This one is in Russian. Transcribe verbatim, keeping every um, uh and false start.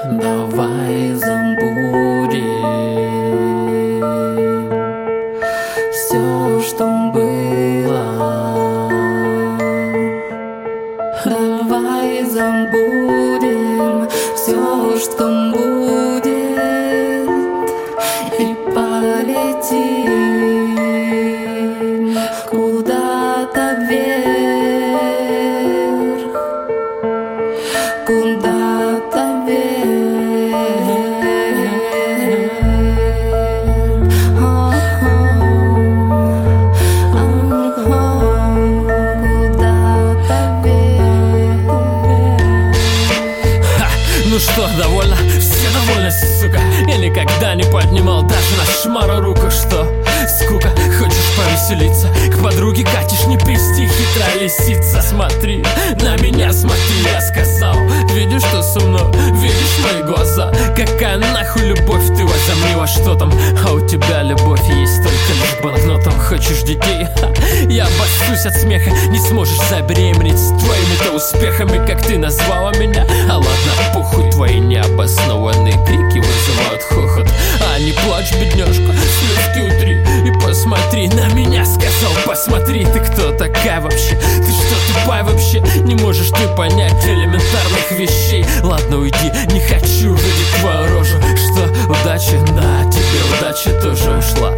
Давай забудем все, что было. Давай забудем все, что будет, и полетим куда-то вверх, куда-то вверх. Ну что, довольно? Все довольны, сука. Я никогда не поднимал даже на шмару руку. Что, скука? Хочешь повеселиться? К подруге катишь, не присти, хитрая лисица. Смотри, на меня смотри, я сказал. Видишь, что со мной? Видишь мои глаза? Какая нахуй любовь? Ты возомни во что там? А у тебя любовь есть только лишь банкнотом. Хочешь детей? Ха. Я обоссусь от смеха. Не сможешь забеременеть с твоими-то успехами, как ты назвала меня. А ладно, похуй, твои необоснованные крики вызывают хохот. А не плачь, бедняжка, слезки утри и посмотри на меня, сказал, посмотри. Ты кто такая вообще? Ты что, тупая вообще? Не можешь ты понять элементарных вещей? Ладно, уйди, не хочу видеть твою рожу. Что, удачи? Да, тебе удача тоже ушла.